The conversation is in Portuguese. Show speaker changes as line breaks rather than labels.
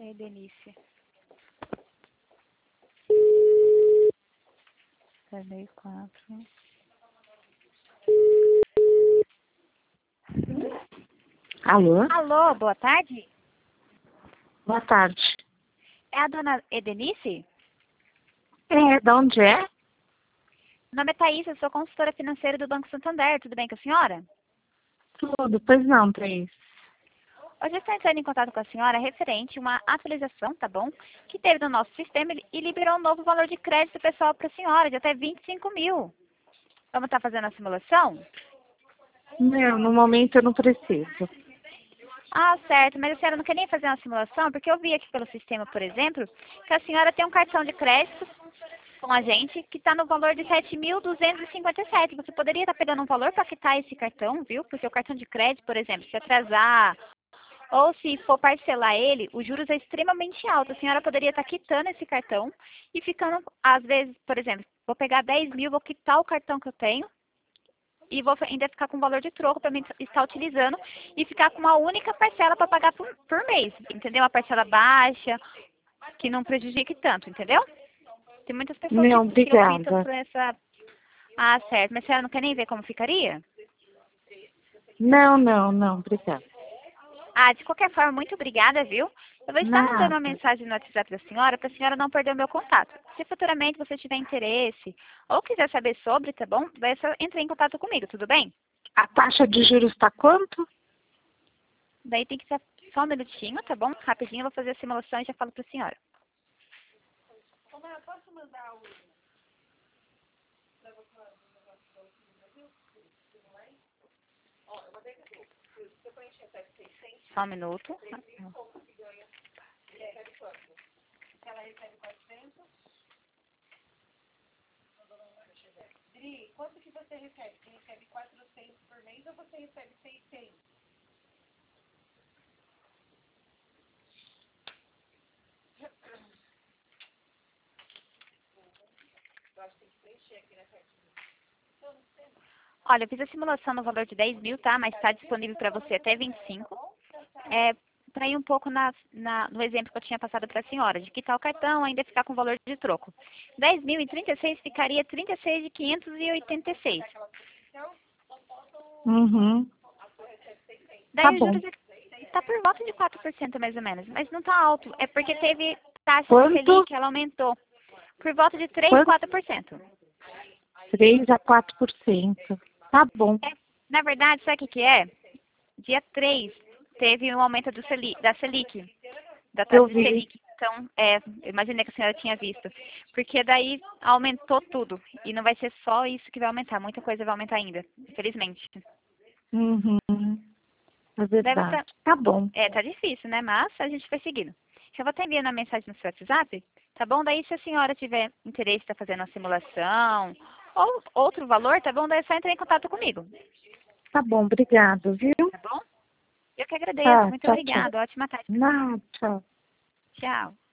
Denise. Cadê 4?
Alô?
Alô, boa tarde.
Boa tarde.
É a dona Edenice?
De onde é?
Meu nome é Thaís, eu sou consultora financeira do Banco Santander. Tudo bem com a senhora?
Tudo, pois não, Thaís.
Hoje eu estou entrando em contato com a senhora referente a uma atualização, tá bom? Que teve no nosso sistema e liberou um novo valor de crédito pessoal para a senhora, de até 25 mil. Vamos estar fazendo a simulação?
Não, no momento eu não preciso.
Ah, certo, mas a senhora não quer nem fazer uma simulação? Porque eu vi aqui pelo sistema, por exemplo, que a senhora tem um cartão de crédito com a gente que está no valor de 7.257. Você poderia estar pegando um valor para quitar esse cartão, viu? Porque o cartão de crédito, por exemplo, se atrasar ou se for parcelar ele, os juros é extremamente alto. A senhora poderia estar quitando esse cartão e ficando, às vezes, por exemplo, vou pegar 10 mil, vou quitar o cartão que eu tenho e vou ainda ficar com valor de troco para mim estar utilizando e ficar com uma única parcela para pagar por mês, entendeu? Uma parcela baixa, que não prejudique tanto, entendeu? Tem muitas pessoas
Não,
que optam
obrigada.
por essa... Ah, certo. Mas a senhora não quer nem ver como ficaria?
Não, obrigada.
Ah, de qualquer forma, muito obrigada, viu? Eu vou estar mandando uma
Nada.
mensagem no WhatsApp da senhora para a senhora não perder o meu contato. Se futuramente você tiver interesse ou quiser saber sobre, tá bom? Vai só entrar em contato comigo, tudo bem?
A taxa de juros está quanto?
Daí tem que ser só um minutinho, tá bom? Rapidinho eu vou fazer a simulação e já falo para a senhora. Só um minuto. Olha, eu fiz a simulação no valor de 10 mil, tá? Mas está disponível para você até 25. Para ir um pouco no exemplo que eu tinha passado para a senhora, de quitar o cartão, ainda ficar com valor de troco. 10 mil e 36 ficaria 36 de 586.
Uhum. Tá
Daí os
bom.
juros está por volta de 4% mais ou menos, mas não está alto. É porque teve taxa de
Quanto?
Selic, ela aumentou por volta de 3,
Quanto?
4%.
3 a 4%. Tá bom.
Na verdade, sabe o que é? Dia 3 teve um aumento da Selic, da taxa
Eu
de
vi.
Selic. Então, eu imaginei que a senhora tinha visto. Porque daí aumentou tudo. E não vai ser só isso que vai aumentar. Muita coisa vai aumentar ainda, infelizmente.
Uhum. É
Deve
verdade.
estar...
Tá bom.
tá difícil, né? Mas a gente vai seguindo. Já vou estar enviando a mensagem no seu WhatsApp, tá bom? Daí, se a senhora tiver interesse em estar fazendo uma simulação ou outro valor, tá bom? Daí é só entrar em contato comigo,
Tá bom, obrigado, viu?
tá bom? Eu que agradeço.
Tá,
Muito
tchau, tchau.
obrigada. Ótima tarde.
Nada, tchau.
Tchau.